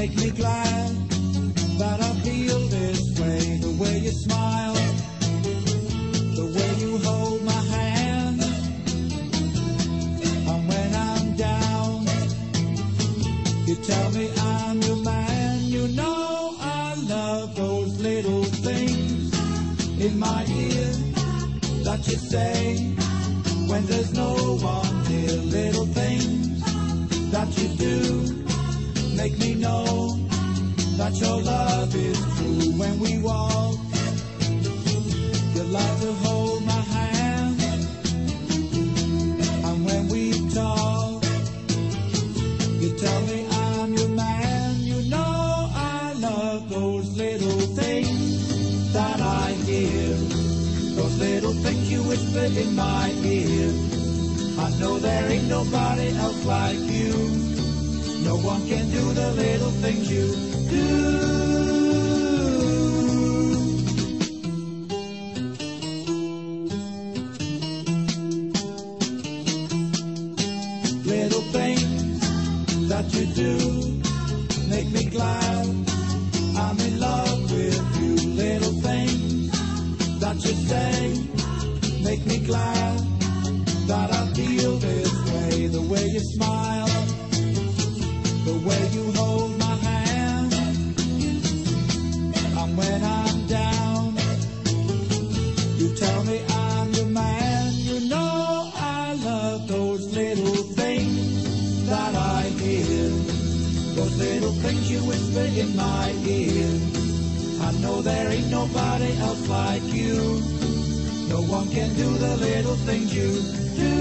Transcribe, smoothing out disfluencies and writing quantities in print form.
make me glad that I feel this way. The way you smile, the way you hold my hand, and when I'm down, you tell me I'm your man. You know I love those little things in my ear that you say when there's no one near. Little things that you do make me know that your love is true. When we walk, you like to hold my hand, and when we talk, you tell me I'm your man. You know I love those little things that I hear, those little things you whisper in my ear. I know there ain't nobody else like you. No one can do the little things you do. Little things that you do make me glad I'm in love with you. Little things that you say make me glad that I feel this way. The way you smile, the way you hold my hand, and when I'm down, you tell me I'm your man. You know I love those little things that I hear, those little things you whisper in my ear. I know there ain't nobody else like you. No one can do the little things you do.